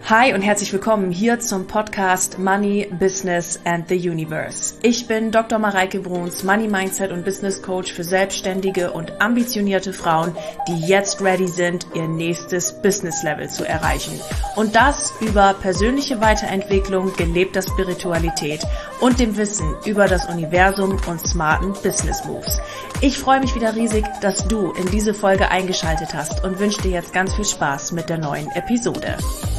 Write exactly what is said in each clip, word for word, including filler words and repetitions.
Hi und herzlich willkommen hier zum Podcast Money, Business and the Universe. Ich bin Doktor Mareike Bruns, Money Mindset und Business Coach für selbstständige und ambitionierte Frauen, die jetzt ready sind, ihr nächstes Business Level zu erreichen. Und das über persönliche Weiterentwicklung, gelebter Spiritualität und dem Wissen über das Universum und smarten Business Moves. Ich freue mich wieder riesig, dass du in diese Folge eingeschaltet hast und wünsche dir jetzt ganz viel Spaß mit der neuen Episode.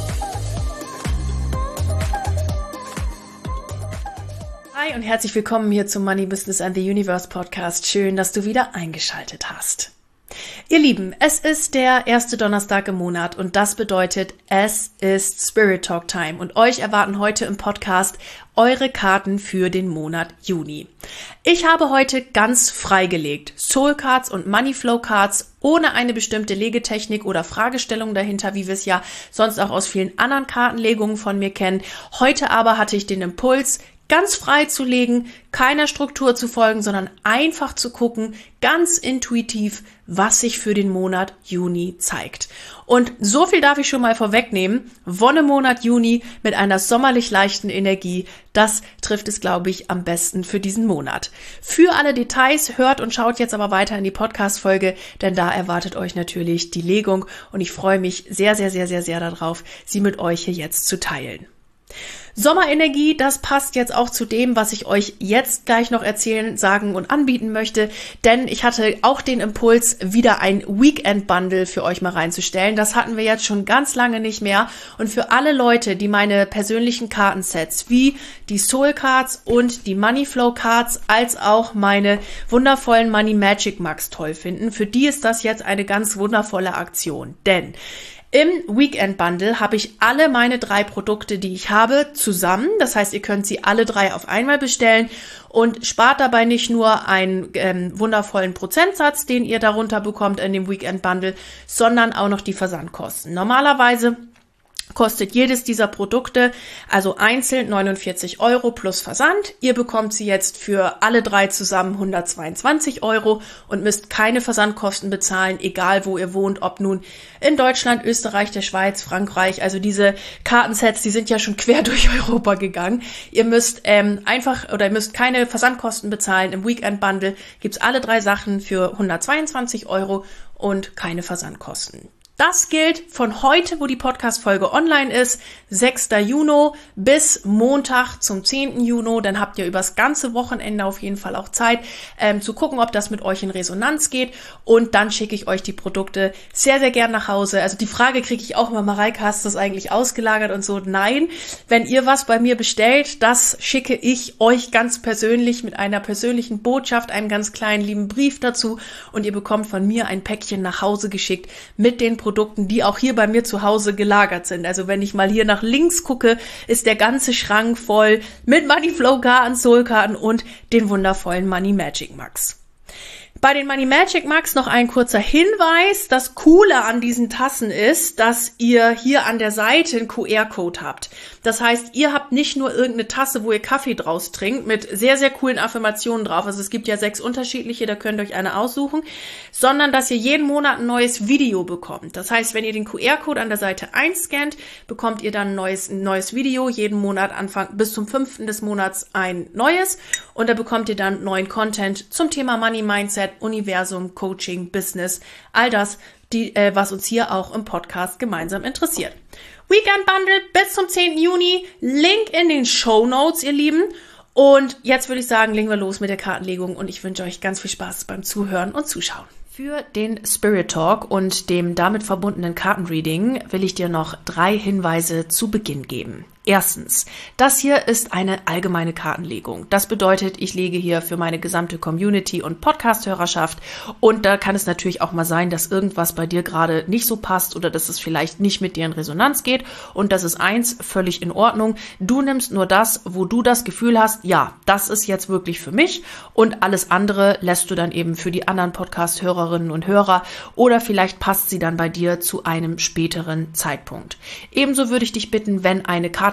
Hi und herzlich willkommen hier zum Money, Business and the Universe Podcast. Schön, dass du wieder eingeschaltet hast. Ihr Lieben, es ist der erste Donnerstag im Monat und das bedeutet, es ist Spirit Talk Time und euch erwarten heute im Podcast eure Karten für den Monat Juni. Ich habe heute ganz freigelegt Soul Cards und Money Flow Cards ohne eine bestimmte Legetechnik oder Fragestellung dahinter, wie wir es ja sonst auch aus vielen anderen Kartenlegungen von mir kennen. Heute aber hatte ich den Impuls, ganz frei zu legen, keiner Struktur zu folgen, sondern einfach zu gucken, ganz intuitiv, was sich für den Monat Juni zeigt. Und so viel darf ich schon mal vorwegnehmen. Wonnemonat Juni mit einer sommerlich leichten Energie, das trifft es, glaube ich, am besten für diesen Monat. Für alle Details hört und schaut jetzt aber weiter in die Podcast-Folge, denn da erwartet euch natürlich die Legung und ich freue mich sehr, sehr, sehr, sehr, sehr darauf, sie mit euch hier jetzt zu teilen. Sommerenergie, das passt jetzt auch zu dem, was ich euch jetzt gleich noch erzählen, sagen und anbieten möchte, denn ich hatte auch den Impuls, wieder ein Weekend-Bundle für euch mal reinzustellen. Das hatten wir jetzt schon ganz lange nicht mehr und für alle Leute, die meine persönlichen Kartensets wie die Soul Cards und die Money Flow Cards als auch meine wundervollen Money Magic Mugs toll finden, für die ist das jetzt eine ganz wundervolle Aktion, denn im Weekend Bundle habe ich alle meine drei Produkte, die ich habe, zusammen. Das heißt, ihr könnt sie alle drei auf einmal bestellen und spart dabei nicht nur einen ähm, wundervollen Prozentsatz, den ihr darunter bekommt in dem Weekend Bundle, sondern auch noch die Versandkosten. Normalerweise kostet jedes dieser Produkte, also einzeln neunundvierzig Euro plus Versand. Ihr bekommt sie jetzt für alle drei zusammen hundertzweiundzwanzig Euro und müsst keine Versandkosten bezahlen, egal wo ihr wohnt, ob nun in Deutschland, Österreich, der Schweiz, Frankreich. Also diese Kartensets, die sind ja schon quer durch Europa gegangen. Ihr müsst ähm, einfach oder ihr müsst keine Versandkosten bezahlen. Im Weekend Bundle gibt's alle drei Sachen für hundertzweiundzwanzig Euro und keine Versandkosten. Das gilt von heute, wo die Podcast-Folge online ist, sechster Juni bis Montag zum zehnten Juni. Dann habt ihr übers ganze Wochenende auf jeden Fall auch Zeit, ähm, zu gucken, ob das mit euch in Resonanz geht. Und dann schicke ich euch die Produkte sehr, sehr gern nach Hause. Also die Frage kriege ich auch immer, Mareike, hast du das eigentlich ausgelagert und so? Nein, wenn ihr was bei mir bestellt, das schicke ich euch ganz persönlich mit einer persönlichen Botschaft, einem ganz kleinen lieben Brief dazu. Und ihr bekommt von mir ein Päckchen nach Hause geschickt mit den Produkten, die auch hier bei mir zu Hause gelagert sind. Also wenn ich mal hier nach links gucke, ist der ganze Schrank voll mit Money Flow Karten, Soul Karten und den wundervollen Money Magic Mugs. Bei den Money Magic Mugs noch ein kurzer Hinweis. Das Coole an diesen Tassen ist, dass ihr hier an der Seite einen Q R-Code habt. Das heißt, ihr habt nicht nur irgendeine Tasse, wo ihr Kaffee draus trinkt, mit sehr, sehr coolen Affirmationen drauf. Also es gibt ja sechs unterschiedliche, da könnt ihr euch eine aussuchen, sondern dass ihr jeden Monat ein neues Video bekommt. Das heißt, wenn ihr den Q R-Code an der Seite einscannt, bekommt ihr dann ein neues, ein neues Video. Jeden Monat Anfang bis zum fünften des Monats ein neues. Und da bekommt ihr dann neuen Content zum Thema Money Mindset, Universum, Coaching, Business, all das, die, äh, was uns hier auch im Podcast gemeinsam interessiert. Weekend Bundle bis zum zehnten Juni, Link in den Shownotes, ihr Lieben. Und jetzt würde ich sagen, legen wir los mit der Kartenlegung und ich wünsche euch ganz viel Spaß beim Zuhören und Zuschauen. Für den Spirit Talk und dem damit verbundenen Kartenreading will ich dir noch drei Hinweise zu Beginn geben. Erstens, das hier ist eine allgemeine Kartenlegung. Das bedeutet, ich lege hier für meine gesamte Community und Podcast-Hörerschaft und da kann es natürlich auch mal sein, dass irgendwas bei dir gerade nicht so passt oder dass es vielleicht nicht mit dir in Resonanz geht und das ist eins, völlig in Ordnung. Du nimmst nur das, wo du das Gefühl hast, ja, das ist jetzt wirklich für mich und alles andere lässt du dann eben für die anderen Podcast-Hörerinnen und Hörer oder vielleicht passt sie dann bei dir zu einem späteren Zeitpunkt. Ebenso würde ich dich bitten, wenn eine Karte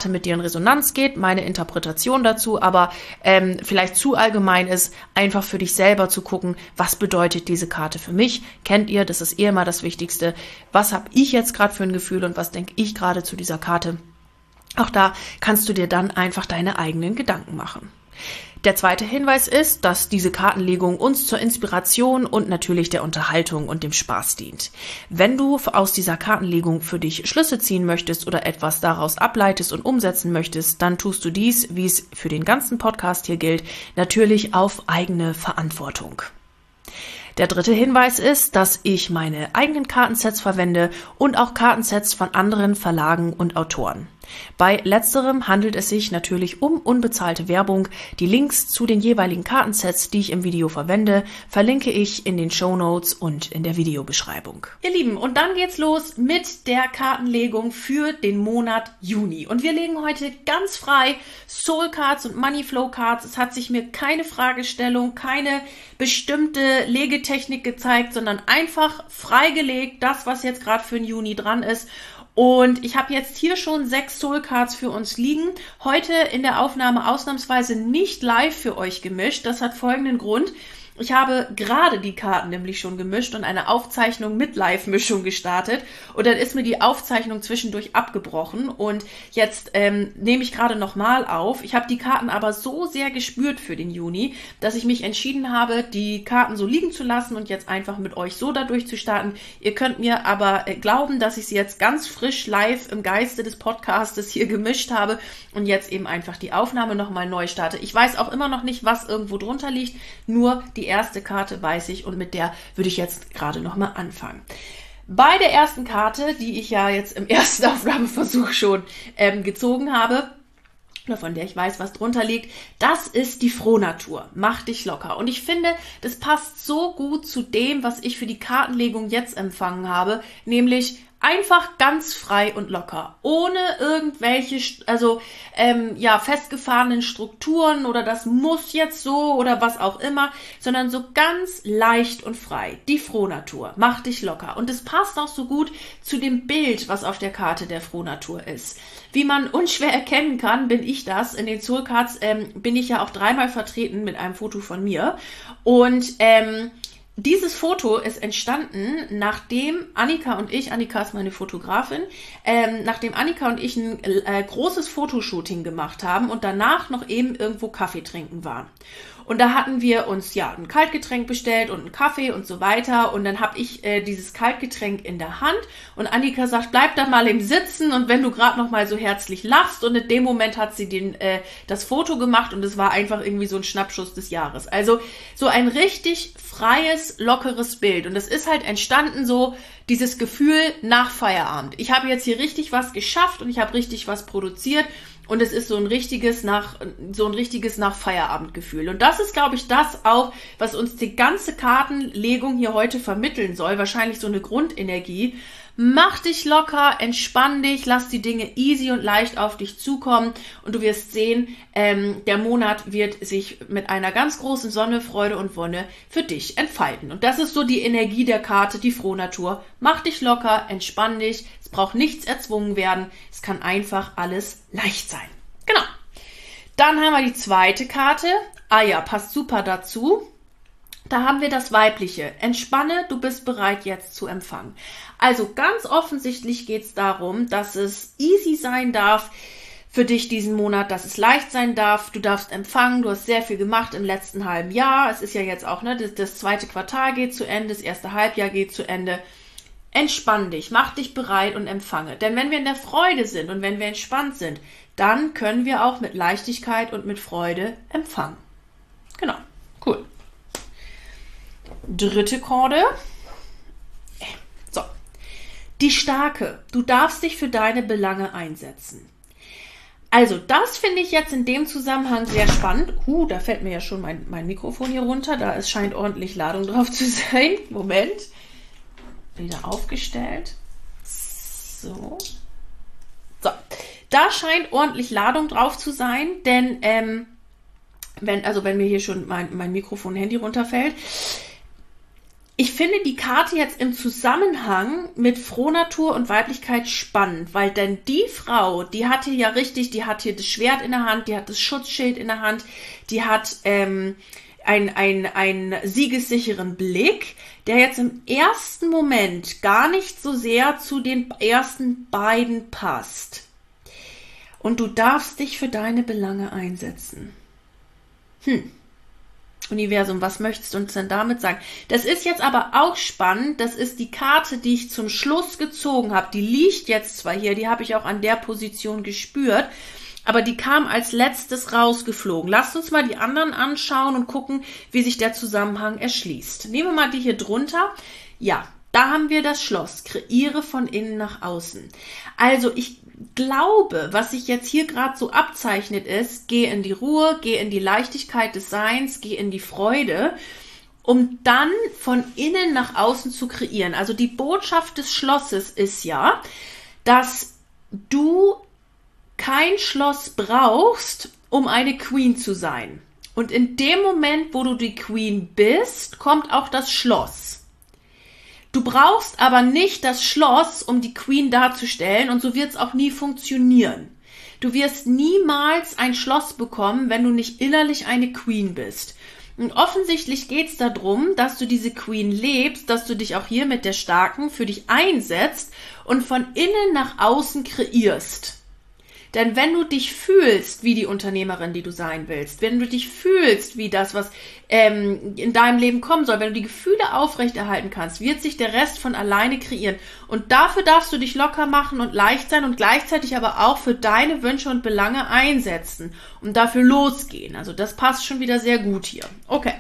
Karte mit dir in Resonanz geht, meine Interpretation dazu, aber ähm, vielleicht zu allgemein ist, einfach für dich selber zu gucken, was bedeutet diese Karte für mich? Kennt ihr, das ist eh immer das Wichtigste. Was habe ich jetzt gerade für ein Gefühl und was denke ich gerade zu dieser Karte? Auch da kannst du dir dann einfach deine eigenen Gedanken machen. Der zweite Hinweis ist, dass diese Kartenlegung uns zur Inspiration und natürlich der Unterhaltung und dem Spaß dient. Wenn du aus dieser Kartenlegung für dich Schlüsse ziehen möchtest oder etwas daraus ableitest und umsetzen möchtest, dann tust du dies, wie es für den ganzen Podcast hier gilt, natürlich auf eigene Verantwortung. Der dritte Hinweis ist, dass ich meine eigenen Kartensets verwende und auch Kartensets von anderen Verlagen und Autoren. Bei letzterem handelt es sich natürlich um unbezahlte Werbung. Die Links zu den jeweiligen Kartensets, die ich im Video verwende, verlinke ich in den Shownotes und in der Videobeschreibung. Ihr Lieben, und dann geht's los mit der Kartenlegung für den Monat Juni. Und wir legen heute ganz frei Soul Cards und Money Flow Cards. Es hat sich mir keine Fragestellung, keine bestimmte Legetechnik gezeigt, sondern einfach freigelegt, das, was jetzt gerade für den Juni dran ist. Und ich habe jetzt hier schon sechs Soul Cards für uns liegen. Heute in der Aufnahme ausnahmsweise nicht live für euch gemischt. Das hat folgenden Grund. Ich habe gerade die Karten nämlich schon gemischt und eine Aufzeichnung mit Live-Mischung gestartet. Und dann ist mir die Aufzeichnung zwischendurch abgebrochen. Und jetzt ähm, nehme ich gerade nochmal auf. Ich habe die Karten aber so sehr gespürt für den Juni, dass ich mich entschieden habe, die Karten so liegen zu lassen und jetzt einfach mit euch so dadurch zu starten. Ihr könnt mir aber äh, glauben, dass ich sie jetzt ganz frisch live im Geiste des Podcastes hier gemischt habe und jetzt eben einfach die Aufnahme nochmal neu starte. Ich weiß auch immer noch nicht, was irgendwo drunter liegt, nur die erste Karte weiß ich und mit der würde ich jetzt gerade nochmal anfangen. Bei der ersten Karte, die ich ja jetzt im ersten Aufnahmeversuch schon ähm, gezogen habe, oder von der ich weiß, was drunter liegt, das ist die Frohnatur. Mach dich locker. Und ich finde, das passt so gut zu dem, was ich für die Kartenlegung jetzt empfangen habe, nämlich einfach ganz frei und locker, ohne irgendwelche, also ähm, ja festgefahrenen Strukturen oder das muss jetzt so oder was auch immer, sondern so ganz leicht und frei. Die Frohnatur, mach dich locker. Und es passt auch so gut zu dem Bild, was auf der Karte der Frohnatur ist. Wie man unschwer erkennen kann, bin ich das. In den Soul Cards ähm, bin ich ja auch dreimal vertreten mit einem Foto von mir. Und ähm, dieses Foto ist entstanden, nachdem Annika und ich, Annika ist meine Fotografin, ähm, nachdem Annika und ich ein äh, großes Fotoshooting gemacht haben und danach noch eben irgendwo Kaffee trinken waren. Und da hatten wir uns ja ein Kaltgetränk bestellt und einen Kaffee und so weiter. Und dann habe ich äh, dieses Kaltgetränk in der Hand und Annika sagt, bleib da mal im Sitzen und wenn du gerade noch mal so herzlich lachst. Und in dem Moment hat sie den, äh, das Foto gemacht und es war einfach irgendwie so ein Schnappschuss des Jahres. Also so ein richtig freies, lockeres Bild. Und es ist halt entstanden so dieses Gefühl nach Feierabend. Ich habe jetzt hier richtig was geschafft und ich habe richtig was produziert. Und es ist so ein richtiges nach so ein richtiges nach Feierabendgefühl. Und das ist, glaube ich, das auch, was uns die ganze Kartenlegung hier heute vermitteln soll. Wahrscheinlich so eine Grundenergie. Mach dich locker, entspann dich, lass die Dinge easy und leicht auf dich zukommen. Und du wirst sehen, ähm, der Monat wird sich mit einer ganz großen Sonne, Freude und Wonne für dich entfalten. Und das ist so die Energie der Karte, die Frohnatur. Mach dich locker, entspann dich. Es braucht nichts erzwungen werden. Es kann einfach alles leicht sein. Genau. Dann haben wir die zweite Karte. Ah ja, passt super dazu. Da haben wir das Weibliche. Entspanne, du bist bereit jetzt zu empfangen. Also ganz offensichtlich geht es darum, dass es easy sein darf für dich diesen Monat, dass es leicht sein darf. Du darfst empfangen, du hast sehr viel gemacht im letzten halben Jahr. Es ist ja jetzt auch, ne, das, das zweite Quartal geht zu Ende, das erste Halbjahr geht zu Ende. Entspann dich, mach dich bereit und empfange. Denn wenn wir in der Freude sind und wenn wir entspannt sind, dann können wir auch mit Leichtigkeit und mit Freude empfangen. Genau, cool. Dritte Korde. So. Die Starke. Du darfst dich für deine Belange einsetzen. Also, das finde ich jetzt in dem Zusammenhang sehr spannend. Huh, da fällt mir ja schon mein, mein Mikrofon hier runter. Da es scheint ordentlich Ladung drauf zu sein. Moment. Wieder aufgestellt. So. So. Da scheint ordentlich Ladung drauf zu sein, denn, ähm, wenn, also wenn mir hier schon mein, mein Mikrofon-Handy runterfällt, ich finde die Karte jetzt im Zusammenhang mit Frohnatur und Weiblichkeit spannend, weil denn die Frau, die hat hier ja richtig, die hat hier das Schwert in der Hand, die hat das Schutzschild in der Hand, die hat ähm, ein, ein, ein siegessicheren Blick, der jetzt im ersten Moment gar nicht so sehr zu den ersten beiden passt. Und du darfst dich für deine Belange einsetzen. Hm. Universum, was möchtest du uns denn damit sagen? Das ist jetzt aber auch spannend. Das ist die Karte, die ich zum Schluss gezogen habe. Die liegt jetzt zwar hier, die habe ich auch an der Position gespürt, aber die kam als letztes rausgeflogen. Lasst uns mal die anderen anschauen und gucken, wie sich der Zusammenhang erschließt. Nehmen wir mal die hier drunter. Ja, da haben wir das Schloss. Kreiere von innen nach außen. Also ich glaube, was sich jetzt hier gerade so abzeichnet ist, geh in die Ruhe, geh in die Leichtigkeit des Seins, geh in die Freude, um dann von innen nach außen zu kreieren. Also die Botschaft des Schlosses ist ja, dass du kein Schloss brauchst, um eine Queen zu sein. Und in dem Moment, wo du die Queen bist, kommt auch das Schloss. Du brauchst aber nicht das Schloss, um die Queen darzustellen, und so wird es auch nie funktionieren. Du wirst niemals ein Schloss bekommen, wenn du nicht innerlich eine Queen bist. Und offensichtlich geht es darum, dass du diese Queen lebst, dass du dich auch hier mit der Starken für dich einsetzt und von innen nach außen kreierst. Denn wenn du dich fühlst wie die Unternehmerin, die du sein willst, wenn du dich fühlst wie das, was ähm, in deinem Leben kommen soll, wenn du die Gefühle aufrechterhalten kannst, wird sich der Rest von alleine kreieren. Und dafür darfst du dich locker machen und leicht sein und gleichzeitig aber auch für deine Wünsche und Belange einsetzen und dafür losgehen. Also das passt schon wieder sehr gut hier. Okay.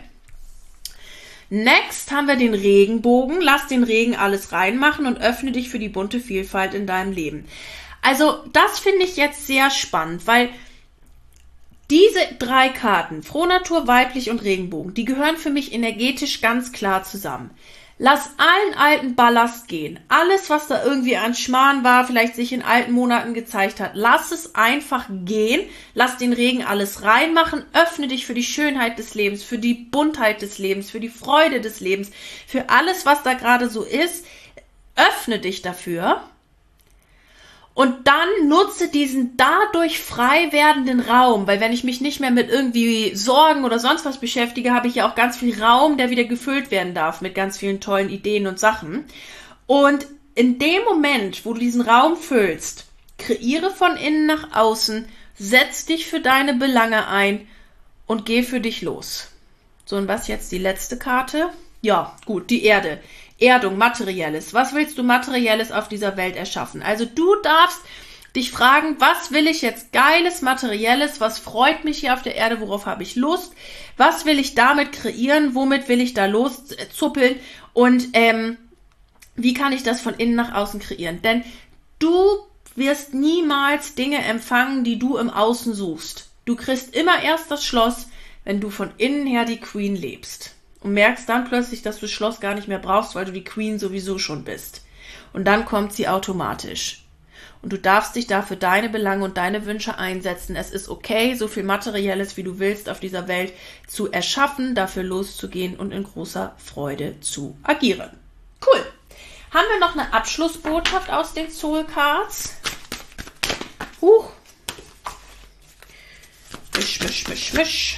Next haben wir den Regenbogen. Lass den Regen alles reinmachen und öffne dich für die bunte Vielfalt in deinem Leben. Also das finde ich jetzt sehr spannend, weil diese drei Karten, Frohnatur, Weiblich und Regenbogen, die gehören für mich energetisch ganz klar zusammen. Lass allen alten Ballast gehen. Alles, was da irgendwie an Schmarrn war, vielleicht sich in alten Monaten gezeigt hat, lass es einfach gehen. Lass den Regen alles reinmachen. Öffne dich für die Schönheit des Lebens, für die Buntheit des Lebens, für die Freude des Lebens, für alles, was da gerade so ist. Öffne dich dafür. Und dann nutze diesen dadurch frei werdenden Raum, weil wenn ich mich nicht mehr mit irgendwie Sorgen oder sonst was beschäftige, habe ich ja auch ganz viel Raum, der wieder gefüllt werden darf mit ganz vielen tollen Ideen und Sachen. Und in dem Moment, wo du diesen Raum füllst, kreiere von innen nach außen, setz dich für deine Belange ein und geh für dich los. So, und was jetzt die letzte Karte? Ja, gut, die Erde. Erdung, Materielles. Was willst du Materielles auf dieser Welt erschaffen? Also du darfst dich fragen, was will ich jetzt Geiles, Materielles, was freut mich hier auf der Erde, worauf habe ich Lust? Was will ich damit kreieren? Womit will ich da loszuppeln? Und ähm, wie kann ich das von innen nach außen kreieren? Denn du wirst niemals Dinge empfangen, die du im Außen suchst. Du kriegst immer erst das Schloss, wenn du von innen her die Queen lebst. Und merkst dann plötzlich, dass du das Schloss gar nicht mehr brauchst, weil du die Queen sowieso schon bist. Und dann kommt sie automatisch. Und du darfst dich dafür deine Belange und deine Wünsche einsetzen. Es ist okay, so viel Materielles, wie du willst, auf dieser Welt zu erschaffen, dafür loszugehen und in großer Freude zu agieren. Cool. Haben wir noch eine Abschlussbotschaft aus den Soul Cards? Huch. Misch, misch, misch, misch.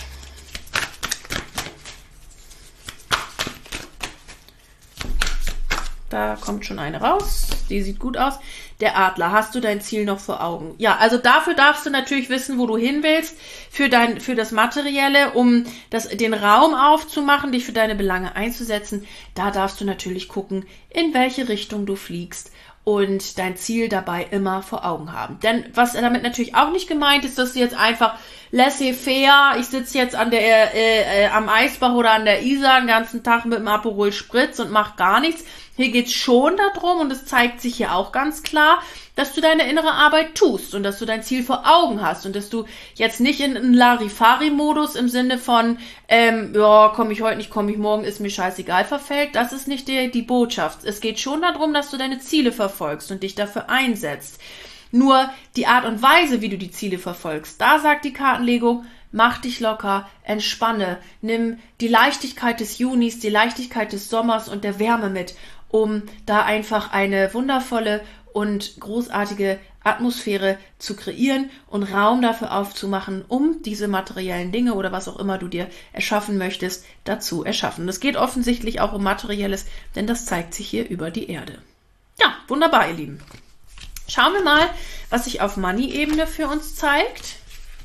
Da kommt schon eine raus. Die sieht gut aus. Der Adler. Hast du dein Ziel noch vor Augen? Ja, also dafür darfst du natürlich wissen, wo du hin willst, für dein, für das Materielle, um das, den Raum aufzumachen, dich für deine Belange einzusetzen. Da darfst du natürlich gucken, in welche Richtung du fliegst und dein Ziel dabei immer vor Augen haben. Denn was damit natürlich auch nicht gemeint ist, dass du jetzt einfach laissez-faire, ich sitze jetzt an der, äh, äh, am Eisbach oder an der Isar den ganzen Tag mit dem Aperol Spritz und mach gar nichts. Hier geht's schon darum, und es zeigt sich hier auch ganz klar, dass du deine innere Arbeit tust und dass du dein Ziel vor Augen hast und dass du jetzt nicht in einen Larifari-Modus im Sinne von, ähm, ja, komme ich heute nicht, komme ich morgen, ist mir scheißegal, verfällt. Das ist nicht die, die Botschaft. Es geht schon darum, dass du deine Ziele verfolgst und dich dafür einsetzt. Nur die Art und Weise, wie du die Ziele verfolgst, da sagt die Kartenlegung, mach dich locker, entspanne, nimm die Leichtigkeit des Junis, die Leichtigkeit des Sommers und der Wärme mit, um da einfach eine wundervolle und großartige Atmosphäre zu kreieren und Raum dafür aufzumachen, um diese materiellen Dinge oder was auch immer du dir erschaffen möchtest, dazu erschaffen. Das geht offensichtlich auch um Materielles, denn das zeigt sich hier über die Erde. Ja, wunderbar, ihr Lieben. Schauen wir mal, was sich auf Money-Ebene für uns zeigt.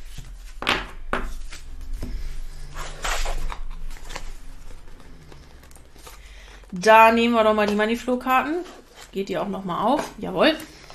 Da nehmen wir doch mal die Moneyflow-Karten. Geht die auch nochmal auf? Jawohl.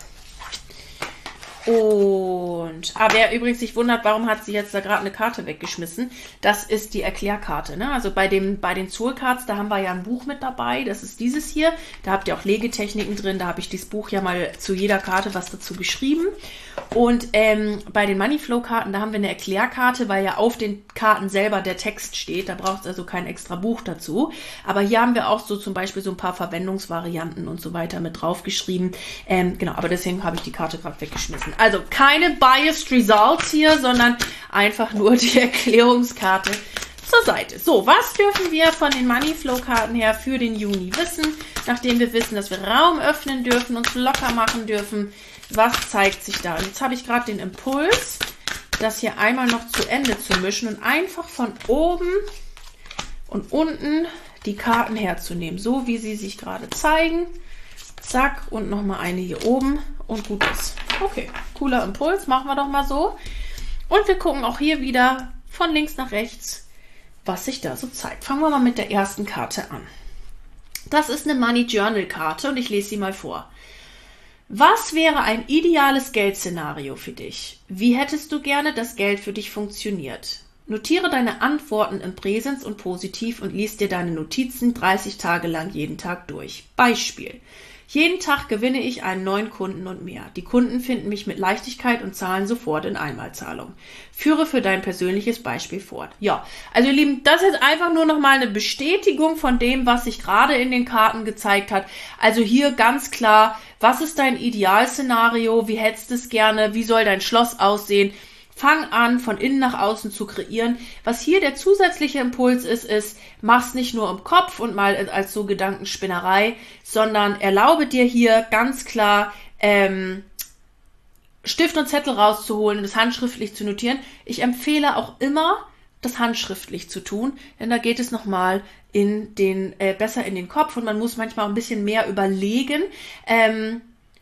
Und, ah, wer übrigens sich wundert, warum hat sie jetzt da gerade eine Karte weggeschmissen, das ist die Erklärkarte, ne? Also bei dem, bei den Soul Cards, da haben wir ja ein Buch mit dabei, das ist dieses hier, da habt ihr auch Legetechniken drin, da habe ich dieses Buch ja mal zu jeder Karte was dazu geschrieben. Und ähm, bei den Moneyflow-Karten, da haben wir eine Erklärkarte, weil ja auf den Karten selber der Text steht, da braucht es also kein extra Buch dazu. Aber hier haben wir auch so zum Beispiel so ein paar Verwendungsvarianten und so weiter mit draufgeschrieben. Ähm, genau, aber deswegen habe ich die Karte gerade weggeschmissen. Also keine Biased Results hier, sondern einfach nur die Erklärungskarte zur Seite. So, was dürfen wir von den Moneyflow-Karten her für den Juni wissen, nachdem wir wissen, dass wir Raum öffnen dürfen, uns locker machen dürfen? Was zeigt sich da? Und jetzt habe ich gerade den Impuls, das hier einmal noch zu Ende zu mischen und einfach von oben und unten die Karten herzunehmen, so wie sie sich gerade zeigen. Zack, und nochmal eine hier oben und gut ist. Okay, cooler Impuls, machen wir doch mal so. Und wir gucken auch hier wieder von links nach rechts, was sich da so zeigt. Fangen wir mal mit der ersten Karte an. Das ist eine Money Journal Karte und ich lese sie mal vor. Was wäre ein ideales Geldszenario für dich? Wie hättest du gerne, dass Geld für dich funktioniert? Notiere deine Antworten im Präsens und Positiv und lies dir deine Notizen dreißig Tage lang jeden Tag durch. Beispiel. Jeden Tag gewinne ich einen neuen Kunden und mehr. Die Kunden finden mich mit Leichtigkeit und zahlen sofort in Einmalzahlung. Führe für dein persönliches Beispiel fort. Ja, also ihr Lieben, das ist einfach nur nochmal eine Bestätigung von dem, was sich gerade in den Karten gezeigt hat. Also hier ganz klar, was ist dein Idealszenario? Wie hättest du es gerne? Wie soll dein Schloss aussehen? Fang an, von innen nach außen zu kreieren. Was hier der zusätzliche Impuls ist, ist, mach's nicht nur im Kopf und mal als so Gedankenspinnerei, sondern erlaube dir hier ganz klar, ähm, Stift und Zettel rauszuholen und das handschriftlich zu notieren. Ich empfehle auch immer, das handschriftlich zu tun, denn da geht es nochmal in den, äh, besser in den Kopf und man muss manchmal auch ein bisschen mehr überlegen, ähm,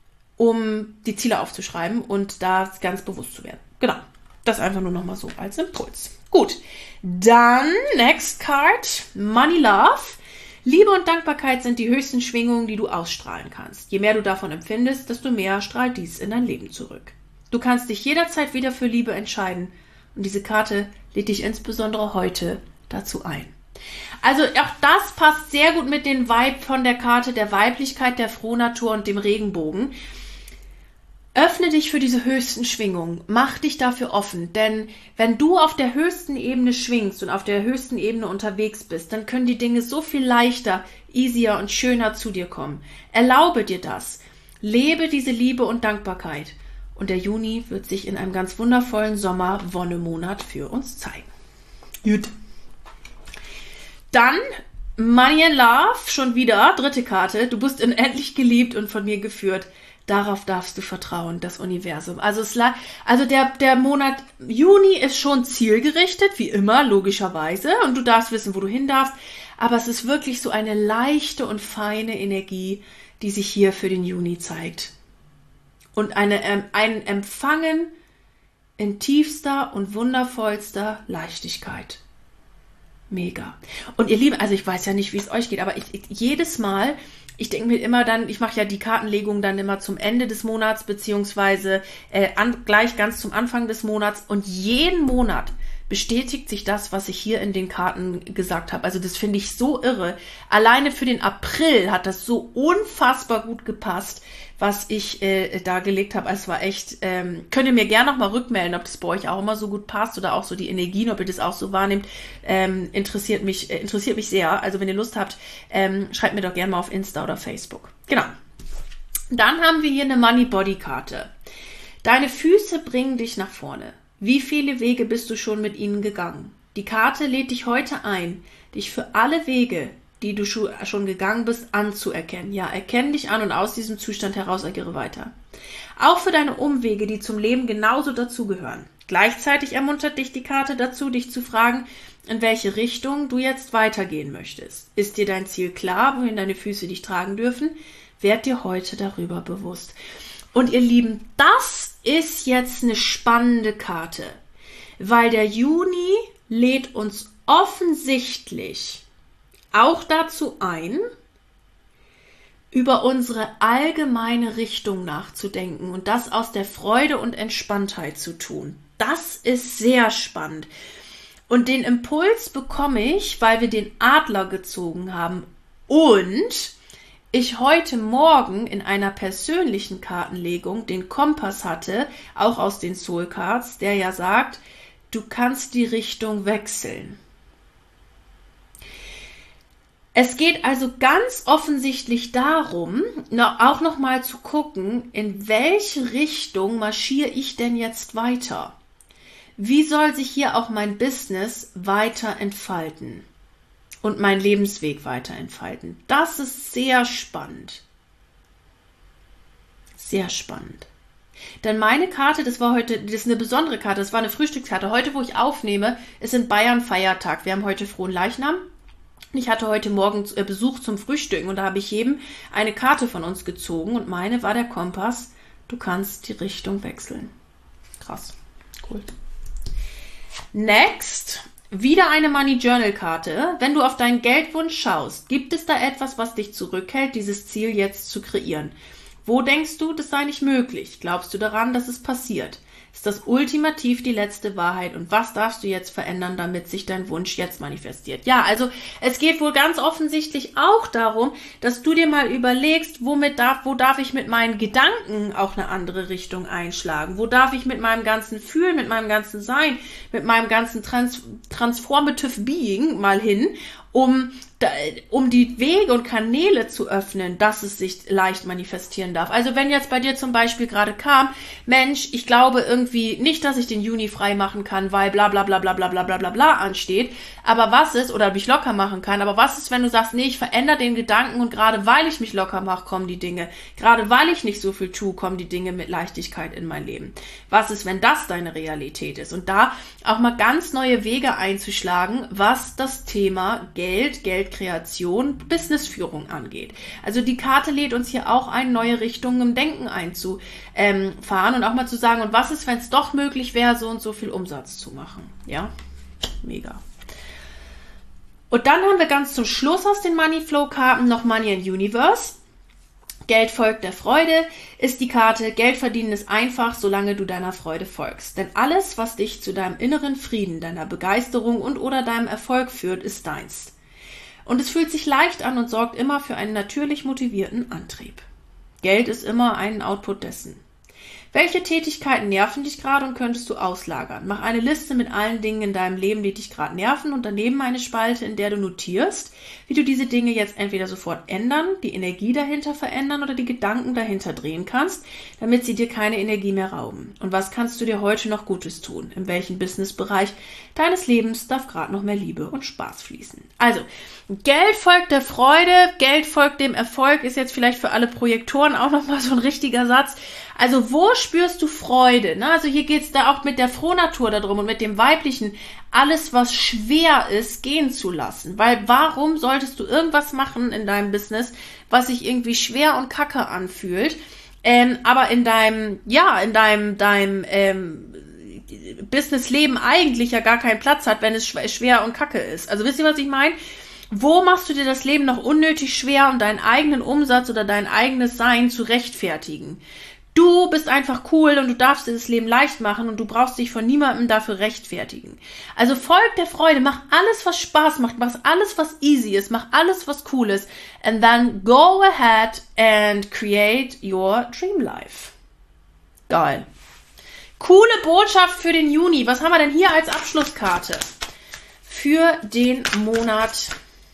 um die Ziele aufzuschreiben und da ganz bewusst zu werden. Genau. Das einfach nur nochmal so als Impuls. Gut, dann next card, Money Love. Liebe und Dankbarkeit sind die höchsten Schwingungen, die du ausstrahlen kannst. Je mehr du davon empfindest, desto mehr strahlt dies in dein Leben zurück. Du kannst dich jederzeit wieder für Liebe entscheiden und diese Karte lädt dich insbesondere heute dazu ein. Also auch das passt sehr gut mit dem Vibe von der Karte der Weiblichkeit, der Frohnatur und dem Regenbogen. Öffne dich für diese höchsten Schwingungen, mach dich dafür offen, denn wenn du auf der höchsten Ebene schwingst und auf der höchsten Ebene unterwegs bist, dann können die Dinge so viel leichter, easier und schöner zu dir kommen. Erlaube dir das, lebe diese Liebe und Dankbarkeit und der Juni wird sich in einem ganz wundervollen Sommer-Wonnemonat für uns zeigen. Gut. Dann Money and Love, schon wieder, dritte Karte, du bist unendlich geliebt und von mir geführt. Darauf darfst du vertrauen, das Universum. Also, es, also der, der Monat Juni ist schon zielgerichtet, wie immer, logischerweise. Und du darfst wissen, wo du hin darfst. Aber es ist wirklich so eine leichte und feine Energie, die sich hier für den Juni zeigt. Und eine, ähm, ein Empfangen in tiefster und wundervollster Leichtigkeit. Mega. Und ihr Lieben, also ich weiß ja nicht, wie es euch geht, aber ich, ich jedes Mal... Ich denke mir immer dann, ich mache ja die Kartenlegung dann immer zum Ende des Monats, beziehungsweise äh, an, gleich ganz zum Anfang des Monats. Und jeden Monat bestätigt sich das, was ich hier in den Karten gesagt habe. Also das finde ich so irre. Alleine für den April hat das so unfassbar gut gepasst, was ich äh, da gelegt habe. Es war echt, ähm, könnt ihr mir gerne noch mal rückmelden, ob das bei euch auch immer so gut passt oder auch so die Energien, ob ihr das auch so wahrnehmt. Ähm, interessiert mich, äh, interessiert mich sehr. Also wenn ihr Lust habt, ähm, schreibt mir doch gerne mal auf Insta oder Facebook. Genau. Dann haben wir hier eine Money Body Karte. Deine Füße bringen dich nach vorne. Wie viele Wege bist du schon mit ihnen gegangen? Die Karte lädt dich heute ein, dich für alle Wege, die du schon gegangen bist, anzuerkennen. Ja, erkenn dich an und aus diesem Zustand heraus agiere weiter. Auch für deine Umwege, die zum Leben genauso dazugehören. Gleichzeitig ermuntert dich die Karte dazu, dich zu fragen, in welche Richtung du jetzt weitergehen möchtest. Ist dir dein Ziel klar, wohin deine Füße dich tragen dürfen? Werd dir heute darüber bewusst. Und ihr Lieben, das ist jetzt eine spannende Karte, weil der Juni lädt uns offensichtlich auch dazu ein, über unsere allgemeine Richtung nachzudenken und das aus der Freude und Entspanntheit zu tun. Das ist sehr spannend. Und den Impuls bekomme ich, weil wir den Adler gezogen haben und ich heute Morgen in einer persönlichen Kartenlegung den Kompass hatte, auch aus den Soul Cards, der ja sagt, du kannst die Richtung wechseln. Es geht also ganz offensichtlich darum, auch nochmal zu gucken, in welche Richtung marschiere ich denn jetzt weiter? Wie soll sich hier auch mein Business weiter entfalten und mein Lebensweg weiter entfalten? Das ist sehr spannend. Sehr spannend. Denn meine Karte, das war heute, das ist eine besondere Karte, das war eine Frühstückskarte. Heute, wo ich aufnehme, ist in Bayern Feiertag. Wir haben heute Frohen Leichnam. Ich hatte heute Morgen Besuch zum Frühstücken und da habe ich jedem eine Karte von uns gezogen und meine war der Kompass. Du kannst die Richtung wechseln. Krass. Cool. Next. Wieder eine Money Journal Karte. Wenn du auf deinen Geldwunsch schaust, gibt es da etwas, was dich zurückhält, dieses Ziel jetzt zu kreieren? Wo denkst du, das sei nicht möglich? Glaubst du daran, dass es passiert? Ist das ultimativ die letzte Wahrheit? Und was darfst du jetzt verändern, damit sich dein Wunsch jetzt manifestiert? Ja, also es geht wohl ganz offensichtlich auch darum, dass du dir mal überlegst, womit darf, wo darf ich mit meinen Gedanken auch eine andere Richtung einschlagen? Wo darf ich mit meinem ganzen Fühlen, mit meinem ganzen Sein, mit meinem ganzen Trans- Transformative Being mal hin, um um die Wege und Kanäle zu öffnen, dass es sich leicht manifestieren darf. Also wenn jetzt bei dir zum Beispiel gerade kam, Mensch, ich glaube irgendwie nicht, dass ich den Juni frei machen kann, weil bla bla bla bla bla bla bla bla bla ansteht, aber was ist, oder mich locker machen kann, aber was ist, wenn du sagst, nee, ich verändere den Gedanken und gerade weil ich mich locker mache, kommen die Dinge, gerade weil ich nicht so viel tue, kommen die Dinge mit Leichtigkeit in mein Leben. Was ist, wenn das deine Realität ist? Und da auch mal ganz neue Wege einzuschlagen, was das Thema Geld, Geld Kreation, Businessführung angeht. Also die Karte lädt uns hier auch ein, neue Richtungen im Denken einzufahren und auch mal zu sagen, und was ist, wenn es doch möglich wäre, so und so viel Umsatz zu machen? Ja, mega. Und dann haben wir ganz zum Schluss aus den Money Flow Karten noch Money and Universe. Geld folgt der Freude ist die Karte. Geld verdienen ist einfach, solange du deiner Freude folgst. Denn alles, was dich zu deinem inneren Frieden, deiner Begeisterung und oder deinem Erfolg führt, ist deins. Und es fühlt sich leicht an und sorgt immer für einen natürlich motivierten Antrieb. Geld ist immer ein Output dessen. Welche Tätigkeiten nerven dich gerade und könntest du auslagern? Mach eine Liste mit allen Dingen in deinem Leben, die dich gerade nerven und daneben eine Spalte, in der du notierst, wie du diese Dinge jetzt entweder sofort ändern, die Energie dahinter verändern oder die Gedanken dahinter drehen kannst, damit sie dir keine Energie mehr rauben. Und was kannst du dir heute noch Gutes tun? In welchem Businessbereich deines Lebens darf gerade noch mehr Liebe und Spaß fließen? Also, Geld folgt der Freude, Geld folgt dem Erfolg, ist jetzt vielleicht für alle Projektoren auch nochmal so ein richtiger Satz. Also wo spürst du Freude? Ne? Also hier geht's da auch mit der Frohnatur darum und mit dem Weiblichen, alles was schwer ist, gehen zu lassen. Weil warum solltest du irgendwas machen in deinem Business, was sich irgendwie schwer und kacke anfühlt, ähm, aber in deinem, ja, in deinem, deinem ähm, Businessleben eigentlich ja gar keinen Platz hat, wenn es schwer und kacke ist. Also wisst ihr, was ich meine? Wo machst du dir das Leben noch unnötig schwer, um deinen eigenen Umsatz oder dein eigenes Sein zu rechtfertigen? Du bist einfach cool und du darfst dir das Leben leicht machen und du brauchst dich von niemandem dafür rechtfertigen. Also folg der Freude, mach alles, was Spaß macht, mach alles, was easy ist, mach alles, was cool ist and then go ahead and create your dream life. Geil. Coole Botschaft für den Juni. Was haben wir denn hier als Abschlusskarte? Für den Monat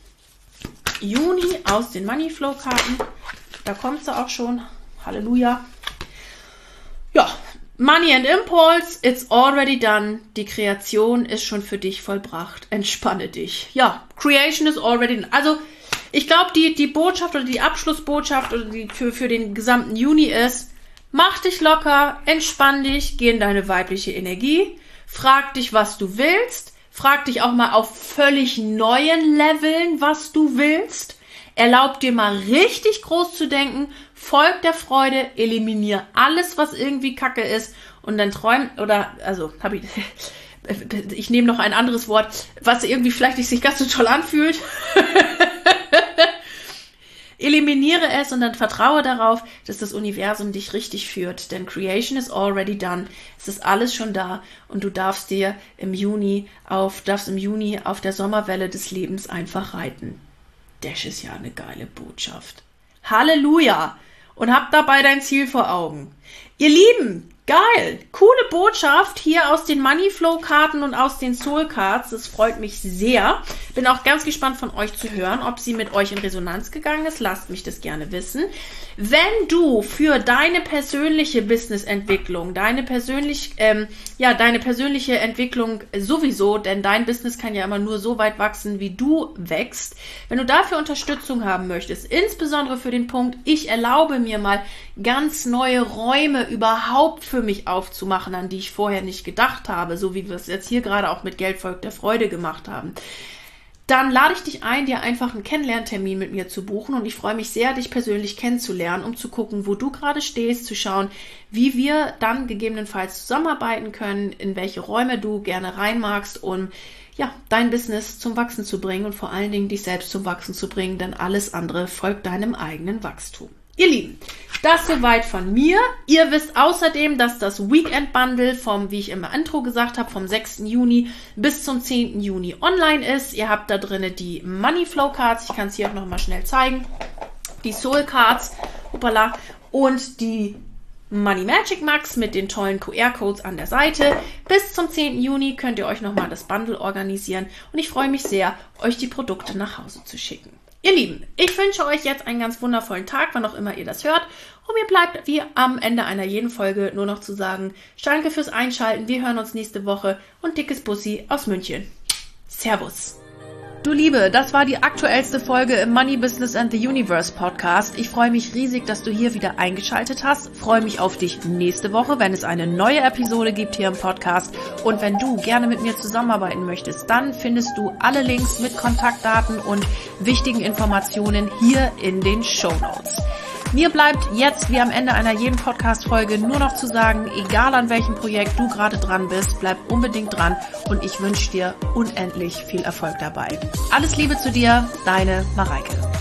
Juni aus den Money Flow Karten. Da kommt sie auch schon. Halleluja. Ja, Money and Impulse, it's already done. Die Kreation ist schon für dich vollbracht. Entspanne dich. Ja, Creation is already done. Also, ich glaube, die, die Botschaft oder die Abschlussbotschaft oder die für, für den gesamten Juni ist, mach dich locker, entspann dich, geh in deine weibliche Energie, frag dich, was du willst, frag dich auch mal auf völlig neuen Leveln, was du willst. Erlaub dir mal richtig groß zu denken, folg der Freude, eliminier alles, was irgendwie Kacke ist und dann träum, oder, also, hab ich, ich nehme noch ein anderes Wort, was irgendwie vielleicht nicht sich ganz so toll anfühlt. Eliminiere es und dann vertraue darauf, dass das Universum dich richtig führt, denn Creation is already done. Es ist alles schon da und du darfst dir im Juni auf, darfst im Juni auf der Sommerwelle des Lebens einfach reiten. Das ist ja eine geile Botschaft. Halleluja! Und hab dabei dein Ziel vor Augen. Ihr Lieben, geil! Coole Botschaft hier aus den Moneyflow-Karten und aus den Soul-Cards. Das freut mich sehr. Bin auch ganz gespannt von euch zu hören, ob sie mit euch in Resonanz gegangen ist. Lasst mich das gerne wissen. Wenn du für deine persönliche Businessentwicklung, deine persönlich, ähm, ja, deine persönliche Entwicklung sowieso, denn dein Business kann ja immer nur so weit wachsen, wie du wächst. Wenn du dafür Unterstützung haben möchtest, insbesondere für den Punkt, ich erlaube mir mal ganz neue Räume überhaupt für mich aufzumachen, an die ich vorher nicht gedacht habe, so wie wir es jetzt hier gerade auch mit Geld folgt der Freude gemacht haben, dann lade ich dich ein, dir einfach einen Kennenlerntermin mit mir zu buchen und ich freue mich sehr, dich persönlich kennenzulernen, um zu gucken, wo du gerade stehst, zu schauen, wie wir dann gegebenenfalls zusammenarbeiten können, in welche Räume du gerne rein magst, um ja, dein Business zum Wachsen zu bringen und vor allen Dingen dich selbst zum Wachsen zu bringen, denn alles andere folgt deinem eigenen Wachstum. Ihr Lieben, das soweit von mir. Ihr wisst außerdem, dass das Weekend Bundle vom, wie ich im Intro gesagt habe, vom sechsten Juni bis zum zehnten Juni online ist. Ihr habt da drin die Money Flow Cards, ich kann es hier auch noch mal schnell zeigen, die Soul Cards, hoppala, und die Money Magic Max mit den tollen Q R-Codes an der Seite. Bis zum zehnten Juni könnt ihr euch nochmal das Bundle organisieren und ich freue mich sehr, euch die Produkte nach Hause zu schicken. Ihr Lieben, ich wünsche euch jetzt einen ganz wundervollen Tag, wann auch immer ihr das hört. Und mir bleibt wie am Ende einer jeden Folge nur noch zu sagen, danke fürs Einschalten, wir hören uns nächste Woche und dickes Bussi aus München. Servus. Du Liebe, das war die aktuellste Folge im Money Business and the Universe Podcast. Ich freue mich riesig, dass du hier wieder eingeschaltet hast. Freue mich auf dich nächste Woche, wenn es eine neue Episode gibt hier im Podcast. Und wenn du gerne mit mir zusammenarbeiten möchtest, dann findest du alle Links mit Kontaktdaten und wichtigen Informationen hier in den Shownotes. Mir bleibt jetzt, wie am Ende einer jeden Podcast-Folge, nur noch zu sagen, egal an welchem Projekt du gerade dran bist, bleib unbedingt dran und ich wünsche dir unendlich viel Erfolg dabei. Alles Liebe zu dir, deine Mareike.